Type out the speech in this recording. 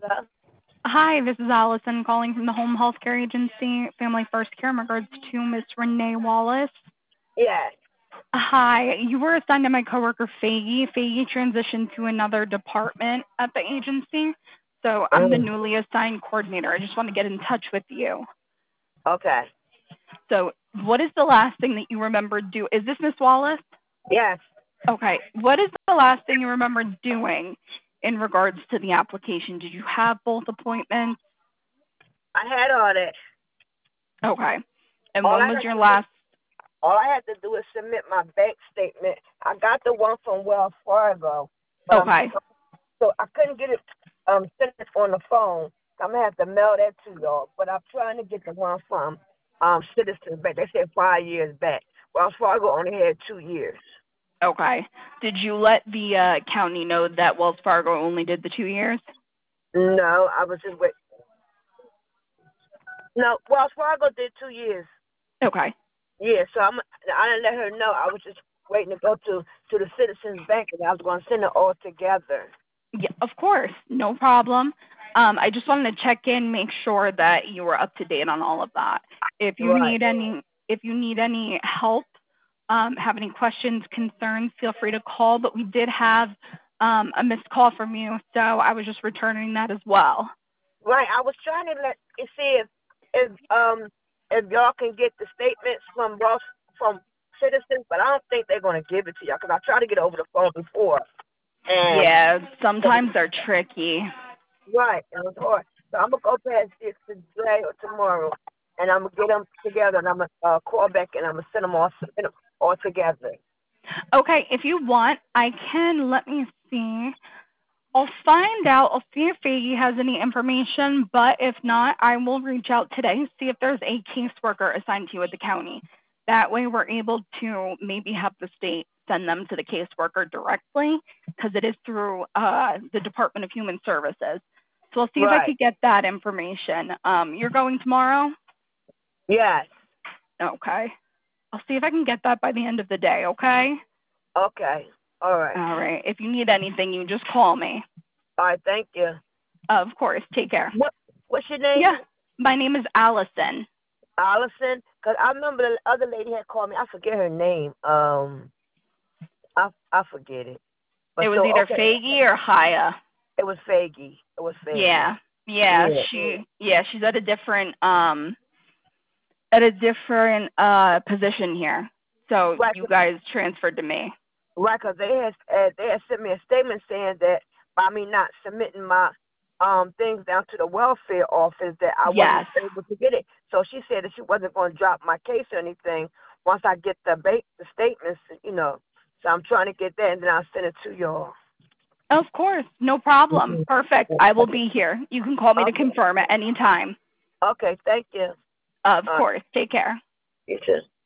Hi, this is Allison calling from the Home Health Care Agency, Family First Care, in regards to Miss Renee Wallace. Yes. Hi, you were assigned to my coworker Faggy. Faggy transitioned to another department at the agency, so I'm the newly assigned coordinator. I just want to get in touch with you. Okay. So, what is the last thing that you remember do? Is this Miss Wallace? Yes. Okay. What is the last thing you remember doing in regards to the application? Did you have both appointments? I had all that. Okay. And All when I was had your to do, last? all I had to do is submit my bank statement. I got the one from Wells Fargo, but Okay. so I couldn't get it sent it on the phone. I'm gonna have to mail that to y'all. But I'm trying to get the one from Citizens Bank. They said 5 years back. Wells Fargo only had 2 years. Okay. Did you let the county know that Wells Fargo only did the 2 years? No, I was just wait. No, Wells Fargo did 2 years. Okay. Yeah, so I didn't let her know. I was just waiting to go to the Citizens Bank, and I was going to send it all together. Yeah, of course. No problem. I just wanted to check in, make sure that you were up to date on all of that. If you Right. need any help, have any questions, concerns, feel free to call. But we did have a missed call from you, so I was just returning that as well. Right. I was trying to see if y'all can get the statements from Citizens, but I don't think they're going to give it to y'all because I tried to get over the phone before, and Yeah, sometimes they're tricky. right, it was hard. So I'm gonna go past this today or tomorrow, and I'm gonna get them together, and I'm gonna call back, and I'm gonna send them all together. Okay, if you want, I can, let me see. I'll find out. I'll see if Faggy has any information, but if not, I will reach out today, see if there's a caseworker assigned to you at the county. That way we're able to maybe have the state send them to the caseworker directly, because it is through the Department of Human Services. So I'll see if I Right. could get that information. You're going tomorrow? Yes. Okay. I'll see if I can get that by the end of the day, okay? Okay. All right. All right. If you need anything, you just call me. All right. Thank you. Of course. Take care. What's your name? Yeah. My name is Allison. Allison. Cause I remember the other lady had called me. I forget her name. I forget it. But It was so either okay, Faggy or Haya. it was Faggy. It was Faggy. Yeah. Yeah, Yeah. she's at a different position here. So Right. you guys transferred to me. Right. Cause they had sent me a statement saying that by me not submitting my things down to the welfare office that I wasn't Yes. able to get it. So she said that she wasn't going to drop my case or anything once I get the statements, So I'm trying to get that, and then I'll send it to y'all. Of course. No problem. Mhm. Perfect. I will be here. You can call me to Okay. confirm at any time. Okay. Thank you. Of Uh, course. Take care. you too.